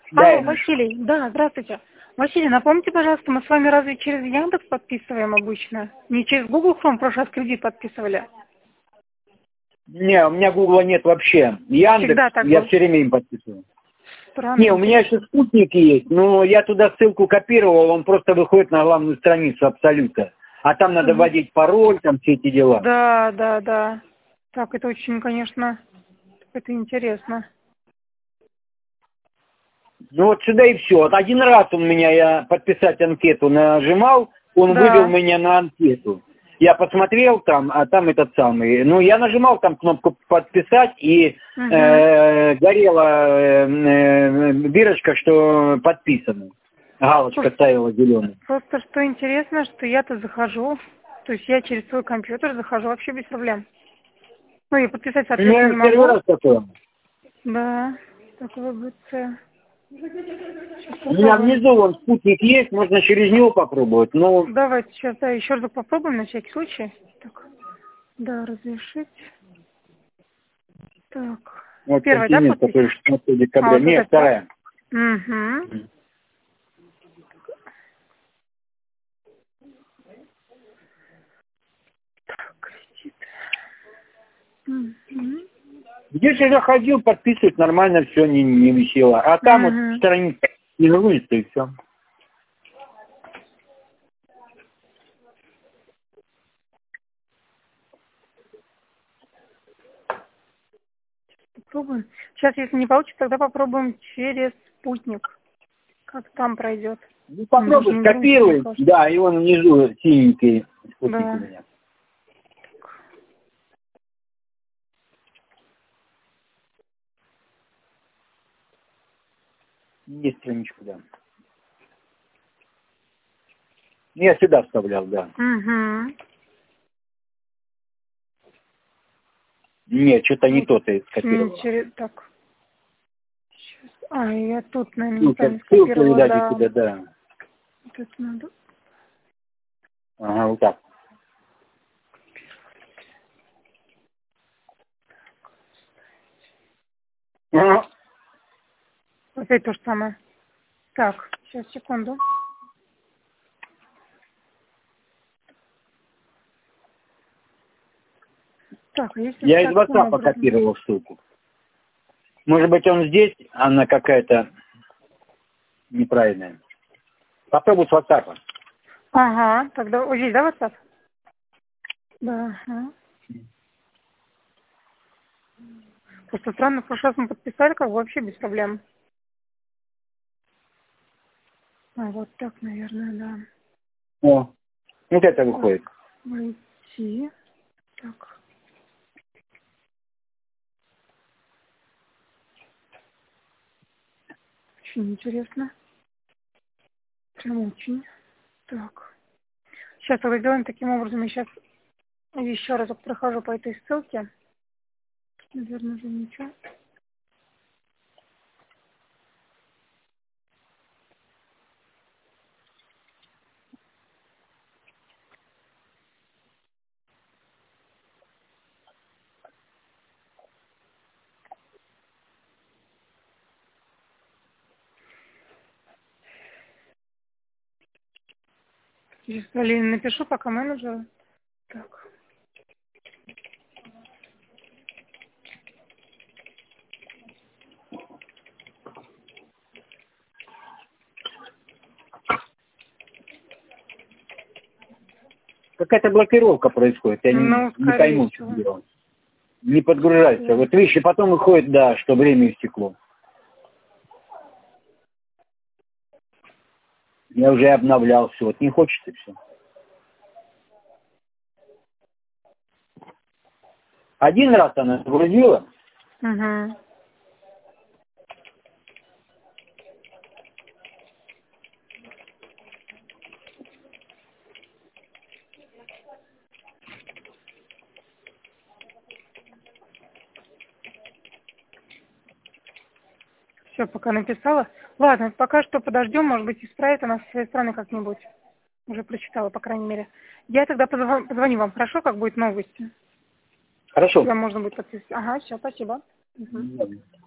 Да, Алло, Василий, да, здравствуйте. Василий, напомните, пожалуйста, мы с вами разве через Яндекс подписываем обычно? Не через Google Chrome в прошлый раз кредит подписывали? не, у меня Гугла нет вообще. Яндекс, Всегда так я был. все время им подписываю. Странно, Не, у меня интересно. еще спутник есть, но я туда ссылку копировал, он просто выходит на главную страницу Абсолюта. А там надо Мгм. вводить пароль, там все эти дела. Да, да, да. Так, это очень, конечно, это интересно. Ну вот сюда и все. Вот один раз он меня, я подписать анкету нажимал, он вывел Да. меня на анкету. Я посмотрел там, а там этот самый. Ну, я нажимал там кнопку подписать, и Угу. горела бирочка, что подписано. Галочка Слушайте, ставила зеленую. просто что интересно, что я-то захожу, то есть я через свой компьютер захожу вообще без проблем. Ну, и подписать, У соответственно, меня не первый могу. раз такое. Да, такое БЦ. Сейчас У меня попробуем. внизу вон спутник есть, можно через него попробовать. Но Давайте сейчас, да, еще раз попробуем на всякий случай. Так, да, разрешить. Так, вот первая, да, континент, подпись? который 16 А, декабря. вот Нет, это пять. вторая. Угу. Так, кредит. Угу. Здесь я заходил, подписывать нормально, все не висело. А там вот Угу. страница не грузится и все. Попробуем. Сейчас, если не получится, тогда попробуем через спутник. Как там пройдет. Ну Он даже попробуй, не грузится, мне скопируй. кажется. Да, и он внизу синенький спутник у Да. меня. Есть страничка, да. Я сюда вставлял, да. Угу. Нет, что-то не то ты скопировал. Так. Сейчас. А, я тут, наверное, Ссылка, неправильно ссылка, скопировала, видать, у да. тебя, да. Вот это надо. Ага, вот так. Ага. Опять то же самое. Так, сейчас, секунду. Так, а если Я из таким WhatsApp образом... копировал ссылку. Может быть, он здесь, она какая-то неправильная. Попробуй с WhatsApp. Ага, тогда... Вот здесь, да, WhatsApp? Да, ага. Просто странно, в прошлый раз мы подписали, как бы вообще без проблем. А, вот так, наверное, да. О, вот это Так, выходит. войти. Так, очень интересно. Прям очень. Так. Сейчас тогда сделаем таким образом. Я сейчас еще разок прохожу по этой ссылке. Наверное, уже ничего. Сейчас Галине напишу, пока менеджеру. Так. Какая-то блокировка происходит, я Ну, не скорее пойму, что всего. делать. Не подгружается. Всё. Вот видишь, и потом выходит, да, что время истекло. Я уже обновлял все, вот не хочется все. Один раз она загрузила, Угу. Все, пока написала. Ладно, пока что подождем, может быть, исправит она со своей стороны как-нибудь. Уже прочитала, по крайней мере. Я тогда позвоню вам, хорошо, как будет новости? хорошо. Когда можно будет подписать. Ага, все, спасибо. Мгм.